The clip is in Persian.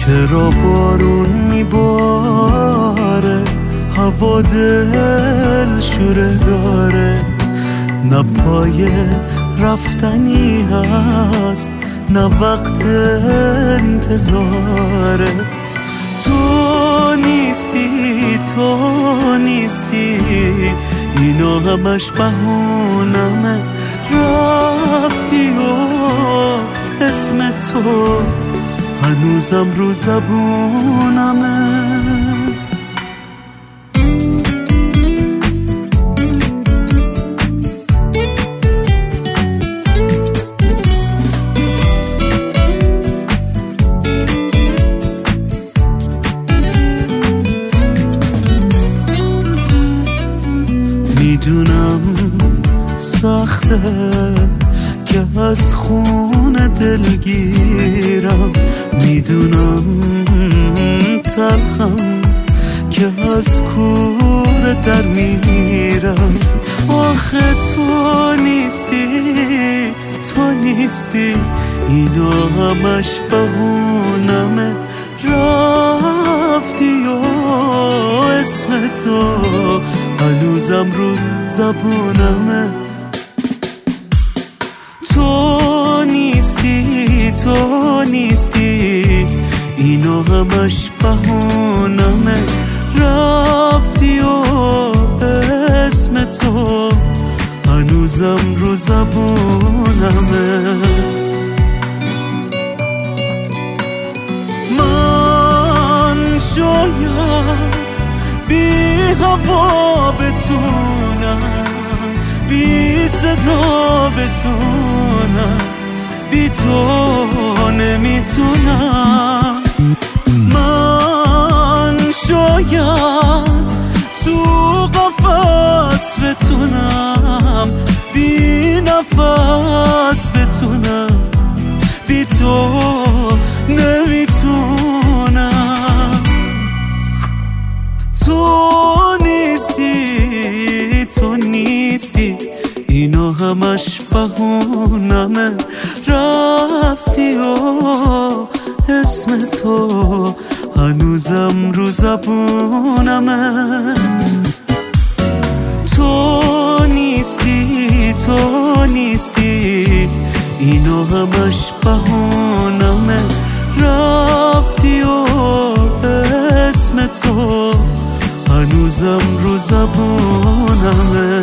چرا بارون میباره، هوا دل شوره داره، نه پای رفتنی هست نه وقت انتظاره. تو نیستی، تو نیستی، اینا همش بهونمه. رفتی و اسم تو هنوزم رو زبونمه. میدونم سخته که از خون دلگیرم، میدونم تلخم که از کوره در میرم. آخه تو نیستی، تو نیستی، اینا همش بهونمه. رفتی و اسم تو هنوزم رو زبونمه. تو نیستی، تو نیستی، اینا همش بهونمه. رفتی و اسم تو هنوزم رو زبونمه. من شاید بی هوا بتونم، بی صدا بتونم، بی تو نمیتونم. من شاید تو قفس بتونم، بی نفس بتونم، بی تو نمیتونم. تو نیستی، تو نیستی، اینا همش بهونمه. رفتی و اسم تو هنوزم رو زبونمه. تو نیستی، تو نیستی، اینا همش بهونمه. رفتی و اسم تو هنوزم رو زبونمه.